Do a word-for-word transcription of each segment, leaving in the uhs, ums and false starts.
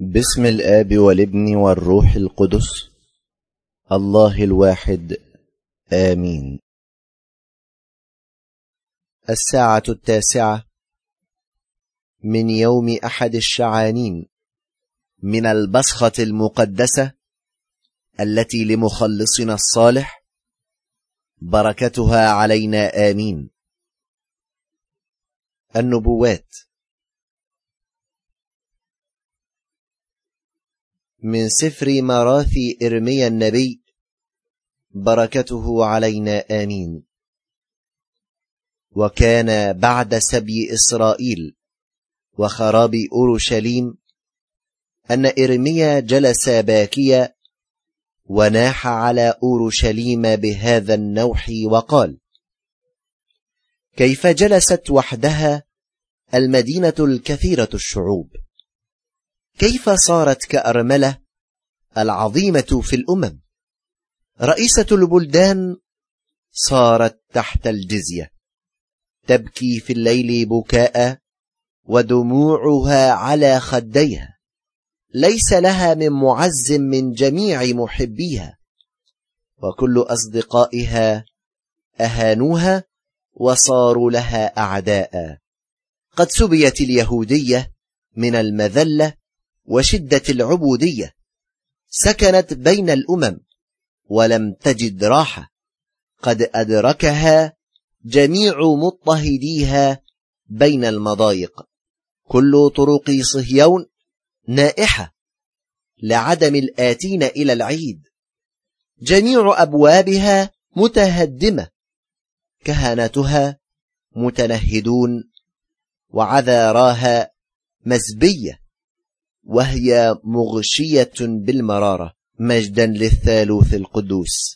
بسم الآب والابن والروح القدس الله الواحد آمين. الساعة التاسعة من يوم أحد الشعانين من البصخة المقدسة التي لمخلصنا الصالح، بركتها علينا آمين. النبوات من سفر مراثي إرميا النبي، بركته علينا آمين. وكان بعد سبي إسرائيل وخراب أورشليم أن إرميا جلس باكيا وناح على أورشليم بهذا النوح وقال: كيف جلست وحدها المدينة الكثيرة الشعوب، كيف صارت كأرملة العظيمة في الأمم، رئيسة البلدان صارت تحت الجزية، تبكي في الليل بكاء ودموعها على خديها، ليس لها من معز من جميع محبيها، وكل أصدقائها أهانوها وصاروا لها أعداء. قد سبيت اليهودية من المذلة وشدة العبودية، سكنت بين الأمم ولم تجد راحة، قد أدركها جميع مضطهديها بين المضايق. كل طرق صهيون نائحة لعدم الآتين إلى العيد، جميع أبوابها متهدمة، كهنتها متنهدون وعذاراها مزبية، وهي مغشية بالمرارة. مجدا للثالوث القدوس.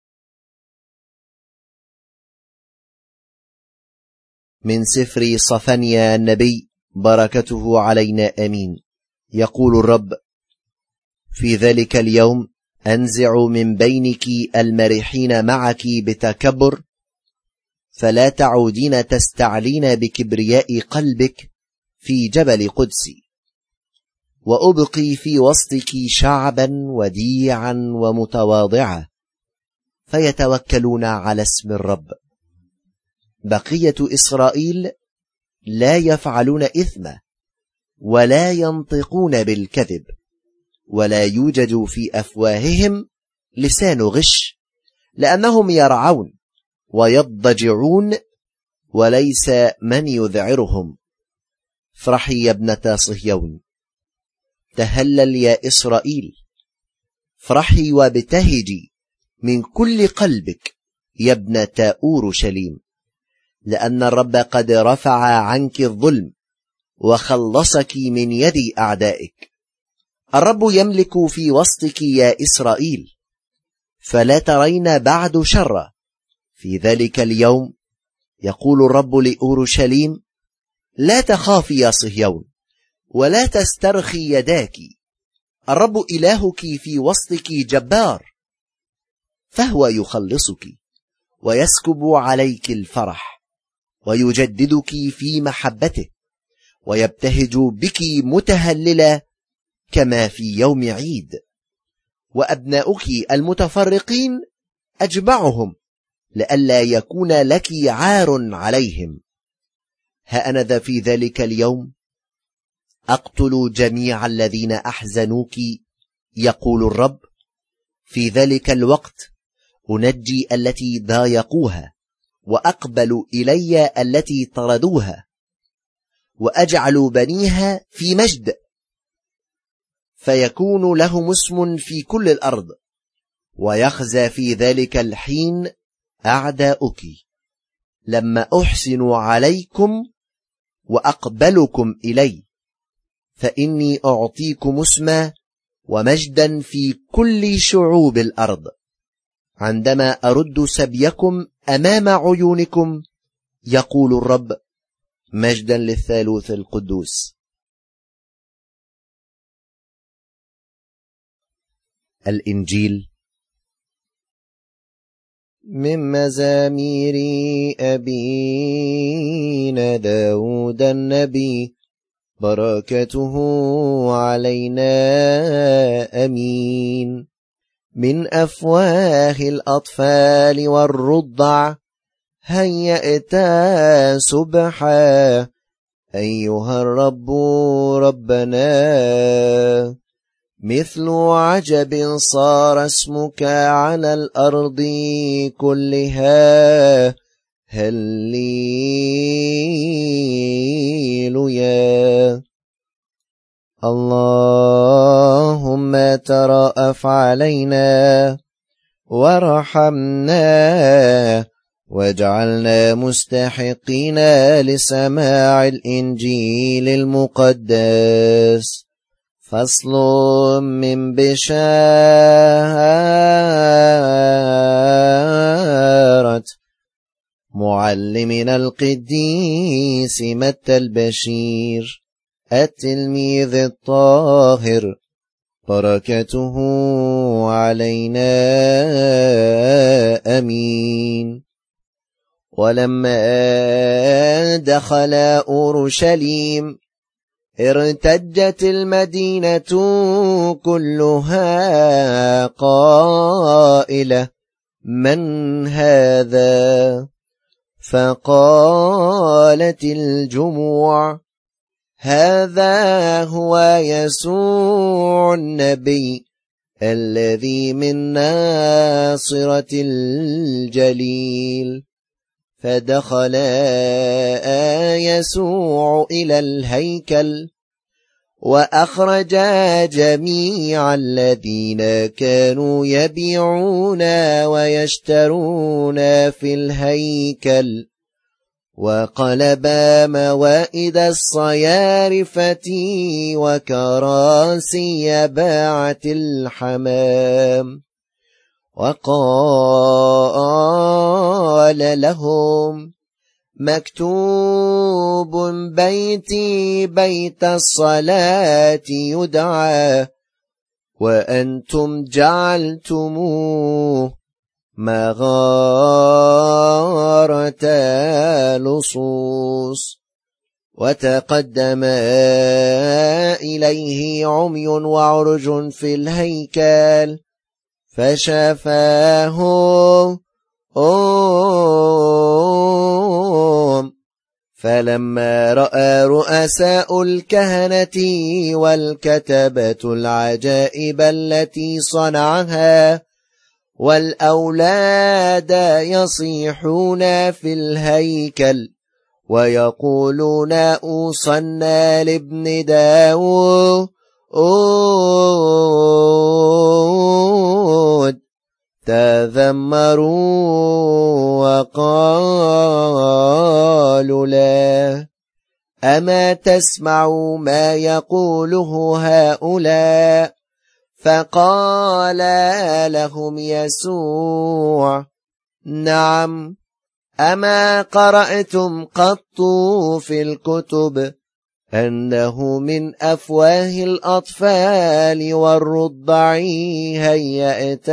من سفر صفنيا النبي، بركته علينا آمين. يقول الرب: في ذلك اليوم أنزع من بينك المرحين معك بتكبر، فلا تعودين تستعلين بكبرياء قلبك في جبل قدسي، وأبقي في وسطك شعبا وديعا ومتواضعا، فيتوكلون على اسم الرب. بقية إسرائيل لا يفعلون إثما ولا ينطقون بالكذب، ولا يوجد في أفواههم لسان غش، لأنهم يرعون ويضجعون وليس من يذعرهم. افرحي يا ابنة صهيون، تهلل يا إسرائيل، افرحي وابتهجي من كل قلبك يا ابنة أورشليم، لأن الرب قد رفع عنك الظلم وخلصك من يد أعدائك. الرب يملك في وسطك يا إسرائيل، فلا ترين بعد شر. في ذلك اليوم يقول الرب لأورشليم: لا تخافي يا صهيون ولا تسترخي يداك، الرب إلهك في وسطك جبار، فهو يخلصك ويسكب عليك الفرح ويجددك في محبته، ويبتهج بك متهللا كما في يوم عيد. وأبناؤك المتفرقين أجمعهم لئلا يكون لك عار عليهم. هأنذا في ذلك اليوم أقتل جميع الذين أحزنوك، يقول الرب. في ذلك الوقت أنجي التي ضايقوها، وأقبل إلي التي طردوها، وأجعل بنيها في مجد، فيكون لهم اسم في كل الأرض. ويخزى في ذلك الحين أعداؤك، لما أحسن عليكم وأقبلكم إلي، فإني أعطيكم اسما ومجدا في كل شعوب الأرض، عندما أرد سبيكم أمام عيونكم، يقول الرب. مجدا للثالوث القدوس. الإنجيل من مزامير أبينا داود النبي، بركته علينا أمين. من أفواه الأطفال والرضع هيأت سبحا أيها الرب ربنا. مثل عجب صار اسمك على الأرض كلها. هللويا. اللهم ترأف علينا وارحمنا واجعلنا مستحقين لسماع الإنجيل المقدس. فصل من بشارة معلمنا القديس متى البشير التلميذ الطاهر، بركته علينا أمين. ولما دخل أورشليم ارتجت المدينة كلها قائلة: من هذا؟ فقالت الجموع: هذا هو يسوع النبي الذي من ناصرة الجليل. فدخل يسوع إلى الهيكل وأخرج جميع الذين كانوا يبيعون ويشترون في الهيكل، وقلب موائد الصيارفة وكراسي باعة الحمام، وقال لهم: مكتوب بيتي بيت الصلاة يدعى، وأنتم جعلتموه مغارة لصوص. وتقدم إليه عمي وعرج في الهيكل فشفاهم. أوم فلما رأى رؤساء الكهنة والكتبة العجائب التي صنعها والأولاد يصيحون في الهيكل ويقولون: أوصنا لابن داود، تذمروا وقالوا له: أما تسمع ما يقوله هؤلاء؟ فقال لهم يسوع: نعم، أما قرأتم قط في الكتب أنه من أفواه الأطفال والرضع هيأت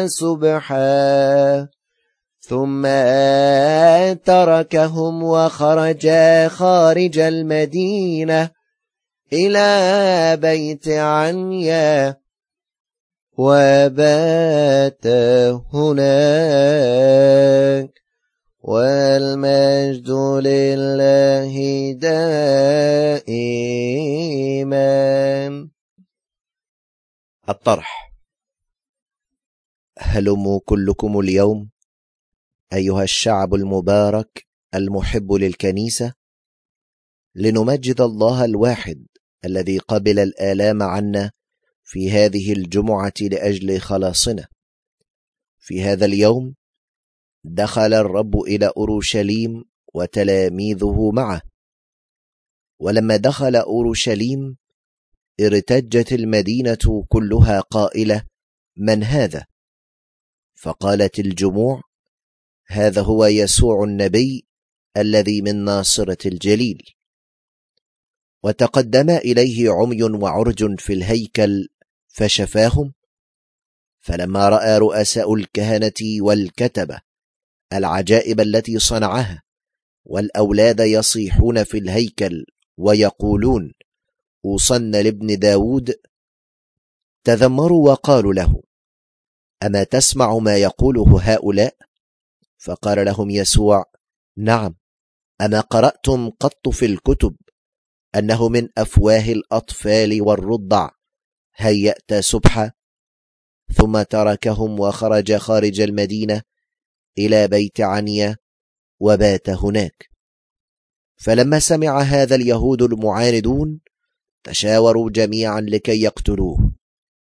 سبحا؟ ثم تركهم وخرج خارج المدينة إلى بيت عنيا وبات هناك. والمجد لله دائما. الطرح. هلموا كلكم اليوم أيها الشعب المبارك المحب للكنيسة، لنمجد الله الواحد الذي قبل الآلام عنا في هذه الجمعة لأجل خلاصنا. في هذا اليوم دخل الرب إلى أورشليم وتلاميذه معه. ولما دخل أورشليم ارتجت المدينة كلها قائلة: من هذا؟ فقالت الجموع: هذا هو يسوع النبي الذي من ناصرة الجليل. وتقدم إليه عمي وعرج في الهيكل فشفاهم. فلما رأى رؤساء الكهنة والكتبة العجائب التي صنعها والأولاد يصيحون في الهيكل ويقولون: أوصن لابن داود تذمروا وقالوا له: أما تسمع ما يقوله هؤلاء؟ فقال لهم يسوع: نعم، أما قرأتم قط في الكتب أنه من أفواه الأطفال والرضع هيأت سبحة؟ ثم تركهم وخرج خارج المدينة إلى بيت عنيا وبات هناك. فلما سمع هذا اليهود المعاندون تشاوروا جميعا لكي يقتلوه،